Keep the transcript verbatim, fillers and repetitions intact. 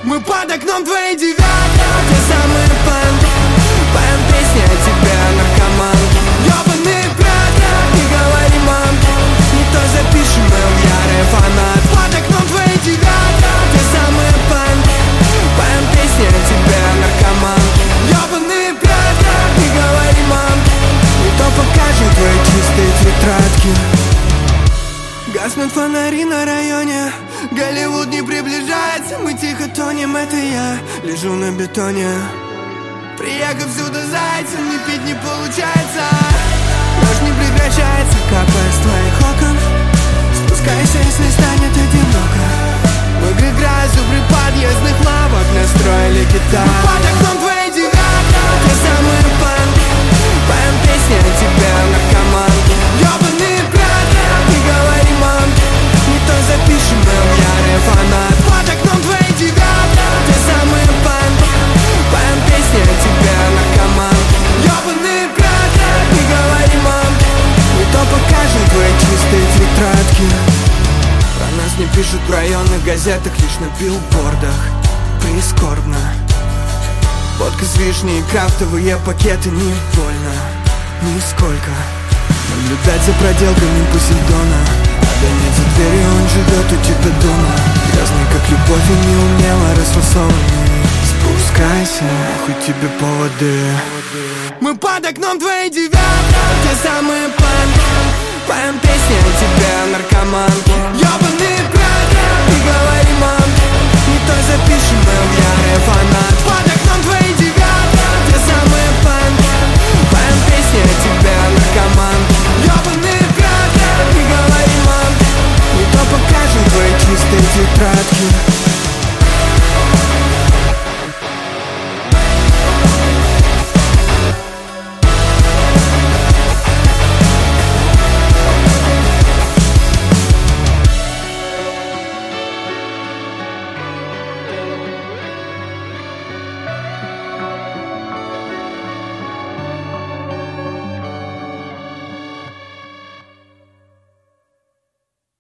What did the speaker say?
Мы под окном твоей девятки, те самые панки. Поем песни о тебе, наркоман. Ёбаные пятки, не говори мамке, не то запишем, мы ярый фанат. Под окном твоей девятки, те самые панки. Поем песни о тебе, наркоман. Ёбаные пятки, не говори мамке, не то покажем твои чистые тетрадки. Гаснут фонари на районе, Голливуд не приближается, мы тихо тонем, это я лежу на бетоне. Приехав сюда зайцем, не пить не получается. Дождь не прекращается, капая с твоих окон. Спускайся, если станет одиноко. Мы к грязю при подъездных лавок настроили гитару. Мы под окном твоей девятки, те самые панки. Поем песни о тебе, наркоманки. Ёбаные прятки, не говори мамке, не то запишем, мы ярый фанат. Под окном твоей девятки, те самые панки. Поем песни о тебе, наркоманки. Ёбаные прятки, не говори мамке, не то покажем твои чистые тетрадки. Про нас не пишут в районных газетах, лишь на билбордах. Прискорбно. Водка с вишней и крафтовые пакеты, не больно, нисколько. Наблюдать за проделками Посейдона, а гонять за дверью, он живет у тебя дома. Грязный, как любовь, и неумело расфасованный. Спускайся, хоть тебе поводы. Мы под окном твоей девятки, те самые панки. Поем песни о тебе, наркоманки. Ёбаные прятки, не говори